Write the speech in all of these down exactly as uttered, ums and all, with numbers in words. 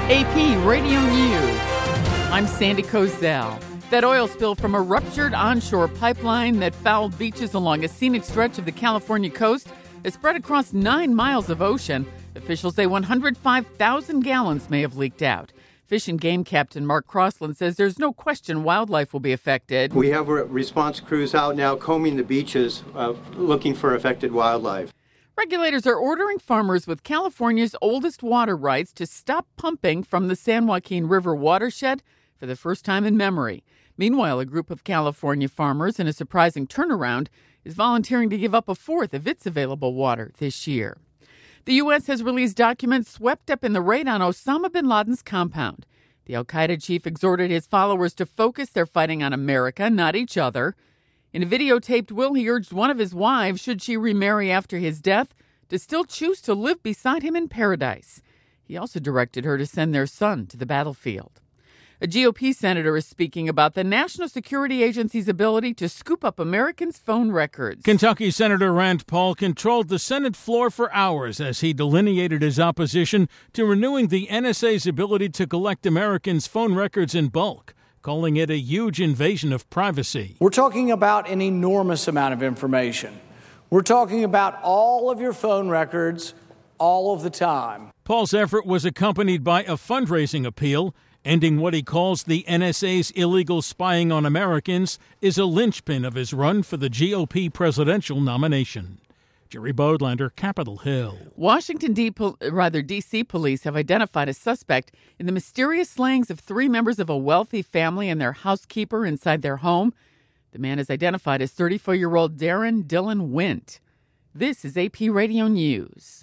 A P Radio News. I'm Sandy Kozel. That oil spill from a ruptured onshore pipeline that fouled beaches along a scenic stretch of the California coast has spread across nine miles of ocean. Officials say one hundred five thousand gallons may have leaked out. Fish and Game Captain Mark Crossland says there's no question wildlife will be affected. We have response crews out now combing the beaches, uh, looking for affected wildlife. Regulators are ordering farmers with California's oldest water rights to stop pumping from the San Joaquin River watershed for the first time in memory. Meanwhile, a group of California farmers, in a surprising turnaround, is volunteering to give up a fourth of its available water this year. The U S has released documents swept up in the raid on Osama bin Laden's compound. The al-Qaeda chief exhorted his followers to focus their fighting on America, not each other. In a videotaped will, he urged one of his wives, should she remarry after his death, to still choose to live beside him in paradise. He also directed her to send their son to the battlefield. A G O P senator is speaking about the National Security Agency's ability to scoop up Americans' phone records. Kentucky Senator Rand Paul controlled the Senate floor for hours as he delineated his opposition to renewing the N S A's ability to collect Americans' phone records in bulk, calling it a huge invasion of privacy. We're talking about an enormous amount of information. We're talking about all of your phone records all of the time. Paul's effort was accompanied by a fundraising appeal. Ending what he calls the N S A's illegal spying on Americans is a linchpin of his run for the G O P presidential nomination. Jerry Bodlander, Capitol Hill. Washington, D- rather, D C police have identified a suspect in the mysterious slayings of three members of a wealthy family and their housekeeper inside their home. The man is identified as thirty-four-year-old Darren Dillon Wint. This is A P Radio News.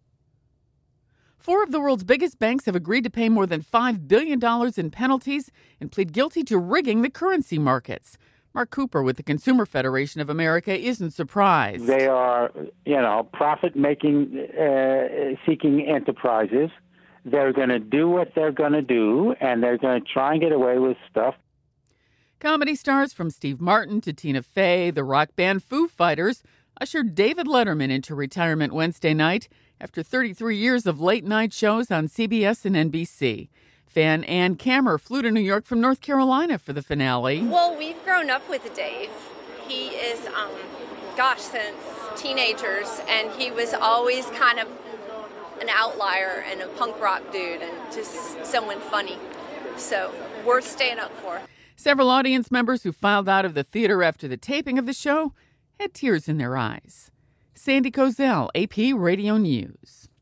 Four of the world's biggest banks have agreed to pay more than five billion dollars in penalties and plead guilty to rigging the currency markets. Mark Cooper with the Consumer Federation of America isn't surprised. They are, you know, profit-making, uh, seeking enterprises. They're going to do what they're going to do, and they're going to try and get away with stuff. Comedy stars from Steve Martin to Tina Fey, the rock band Foo Fighters, ushered David Letterman into retirement Wednesday night after thirty-three years of late-night shows on C B S and N B C. Fan Ann Kammer flew to New York from North Carolina for the finale. Well, we've grown up with Dave. He is, um, gosh, since teenagers, and he was always kind of an outlier and a punk rock dude and just someone funny. So, worth staying up for. Several audience members who filed out of the theater after the taping of the show had tears in their eyes. Sandy Kozel, A P Radio News.